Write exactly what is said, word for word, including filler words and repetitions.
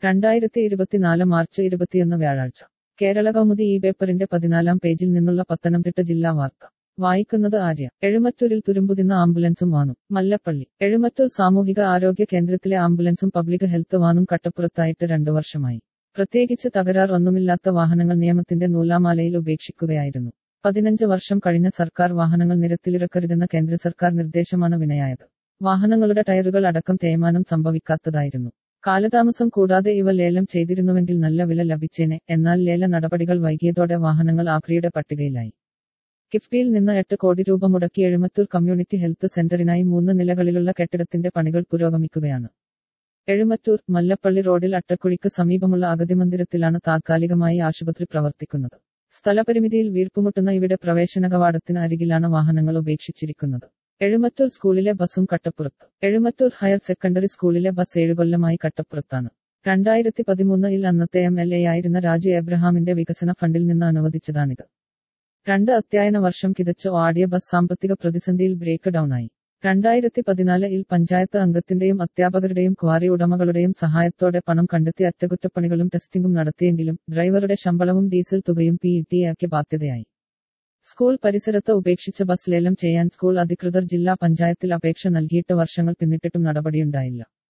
രണ്ടായിരത്തി ഇരുപത്തിനാല് മാർച്ച് ഇരുപത്തിയൊന്ന് വ്യാഴാഴ്ച കേരള കൗമുദി ഈ പേപ്പറിന്റെ പതിനാലാം പേജിൽ നിന്നുള്ള പത്തനംതിട്ട ജില്ലാ വാർത്ത വായിക്കുന്നത് ആര്യ. എഴുമറ്റൂരിൽ തുരുമ്പുതിന്ന ആംബുലൻസും വാനും. മല്ലപ്പള്ളി. എഴുമറ്റൂർ സാമൂഹിക ആരോഗ്യ കേന്ദ്രത്തിലെ ആംബുലൻസും പബ്ലിക് ഹെൽത്ത് വാനും കട്ടപ്പുറത്തായിട്ട് രണ്ടു വർഷമായി. പ്രത്യേകിച്ച് തകരാർ ഒന്നുമില്ലാത്ത വാഹനങ്ങൾ നിയമത്തിന്റെ നൂലാമാലയിൽ ഉപേക്ഷിക്കുകയായിരുന്നു. പതിനഞ്ച് വർഷം കഴിഞ്ഞ സർക്കാർ വാഹനങ്ങൾ നിരത്തിലിറക്കരുതെന്ന കേന്ദ്ര സർക്കാർ നിർദ്ദേശമാണ് വിനയായത്. വാഹനങ്ങളുടെ ടയറുകൾ അടക്കം തേയ്മാനം സംഭവിക്കാത്തതായിരുന്നു. കാലതാമസം കൂടാതെ ഇവ ലേലം ചെയ്തിരുന്നുവെങ്കിൽ നല്ല വില ലഭിച്ചേനെ. എന്നാൽ ലേല നടപടികൾ വൈകിയതോടെ വാഹനങ്ങൾ ആക്രിയുടെ പട്ടികയിലായി. കിഫ്ബിയിൽ നിന്ന് എട്ട് കോടി രൂപ മുടക്കി എഴുമറ്റൂർ കമ്മ്യൂണിറ്റി ഹെൽത്ത് സെന്ററിനായി മൂന്ന് നിലകളിലുള്ള കെട്ടിടത്തിന്റെ പണികൾ പുരോഗമിക്കുകയാണ്. എഴുമറ്റൂർ മല്ലപ്പള്ളി റോഡിൽ അട്ടക്കുഴിക്ക് സമീപമുള്ള അഗതിമന്ദിരത്തിലാണ് താൽക്കാലികമായി ആശുപത്രി പ്രവർത്തിക്കുന്നത്. സ്ഥലപരിമിതിയിൽ വീർപ്പുമുട്ടുന്ന ഇവിടെ പ്രവേശന കവാടത്തിന് അരികിലാണ് വാഹനങ്ങൾ ഉപേക്ഷിച്ചിരിക്കുന്നത്. എഴുമറ്റൂർ സ്കൂളിലെ ബസും കട്ടപ്പുറത്ത്. എഴുമറ്റൂർ ഹയർ സെക്കൻഡറി സ്കൂളിലെ ബസ് ഏഴുകൊല്ലമായി കട്ടപ്പുറത്താണ്. രണ്ടായിരത്തി പതിമൂന്നിൽ അന്നത്തെ എം എൽ എ ആയിരുന്ന രാജു എബ്രഹാമിന്റെ വികസന ഫണ്ടിൽ നിന്ന് അനുവദിച്ചതാണിത്. രണ്ട് അധ്യയന വർഷം കിതച്ച് ഓടിയ ബസ് സാമ്പത്തിക പ്രതിസന്ധിയിൽ ബ്രേക്ക് ഡൌണായി. രണ്ടായിരത്തി പതിനാലിൽ പഞ്ചായത്ത് അംഗത്തിന്റെയും അധ്യാപകരുടെയും ക്വാറി ഉടമകളുടെയും സഹായത്തോടെ പണം കണ്ടെത്തി അറ്റകുറ്റപ്പണികളും ടെസ്റ്റിംഗും നടത്തിയെങ്കിലും ഡ്രൈവറുടെ ശമ്പളവും ഡീസൽ തുകയും പി ടി എക്ക് ബാധ്യതയായി. സ്കൂൾ പരിസരത്ത് ഉപേക്ഷിച്ച ബസ് ലേലം ചെയ്യാൻ സ്കൂൾ അധികൃതർ ജില്ലാ പഞ്ചായത്തിൽ അപേക്ഷ നൽകിയിട്ട് വർഷങ്ങൾ പിന്നിട്ടിട്ടും നടപടിയുണ്ടായില്ല.